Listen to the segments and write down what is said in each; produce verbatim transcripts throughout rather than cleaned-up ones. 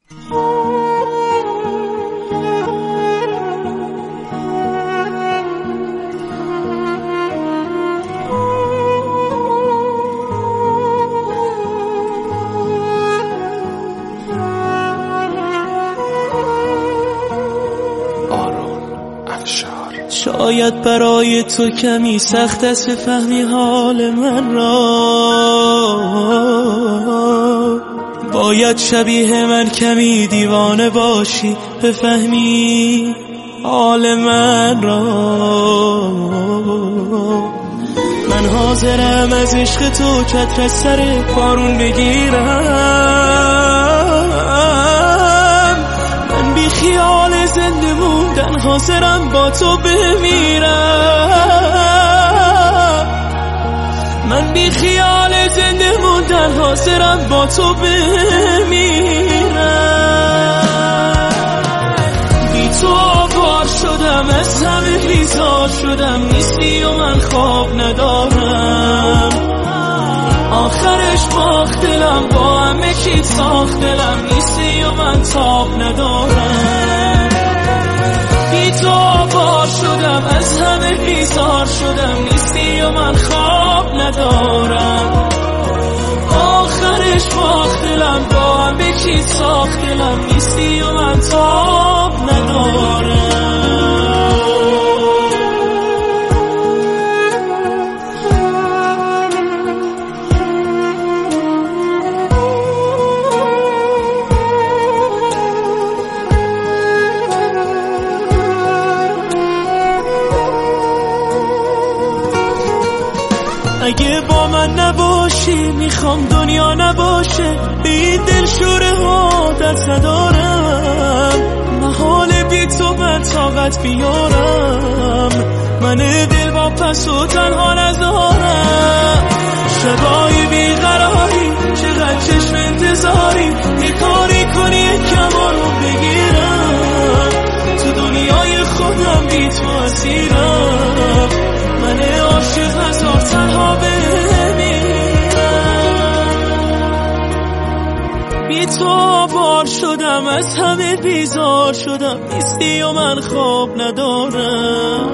شاید برای تو کمی سخت است بفهمی حال من را، باید شبیه من کمی دیوانه باشی بفهمی حال من را. من حاضرم از عشق تو چتر از سر بارون بگیرم، من بی خیال زنده موندن حاضرم با تو بمیرم، من بی خیال زنده موندن حاضرم با تو بمیرم. بی تو آوار شدم، از همه بیزار شدم، نیستی و من خواب ندارم، آخرش باخت دلم، با همه چیز ساخت دلم، نیستی و من تاب ندارم. بی تو آوار شدم، از همه بیزار شدم، نیستی و من خواب ندارم، آخرش باخت دلم، با همه چیز ساخت دلم، نیستی و من تاب ندارم. اگه با من نباشی میخوام دنیا نباشه، به این دلشوره عادت ندارم، محال بی تو بر طاقت بیارم، من دل با پس و تنها ندارم. شبای بیقراری چقدر چشم انتظاری، یه کاری کنی یک کمارو بگیرم، تو دنیای خودم بی تو اسیرم، من عاشق هزار تنها بمیرم. بی تو بار شدم، از همه بیزار شدم، نیستی و من خواب ندارم،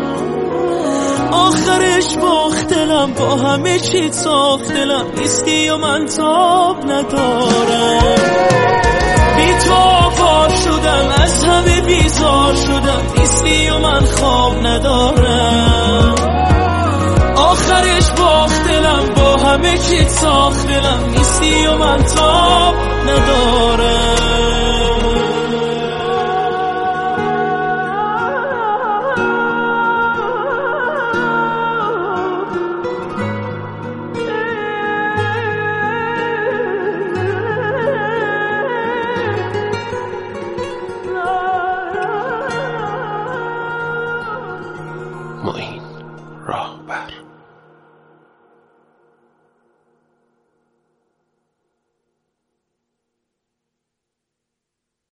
آخرش باخت دلم، با همه چیز ساخت دلم، نیستی و من تاب ندارم. بی تو بار شدم، از همه بیزار شدم، نیستی و من خواب ندارم، آخرش باخت دلم، با همه چیز ساخت دلم، نیستی و من تاب ندارم.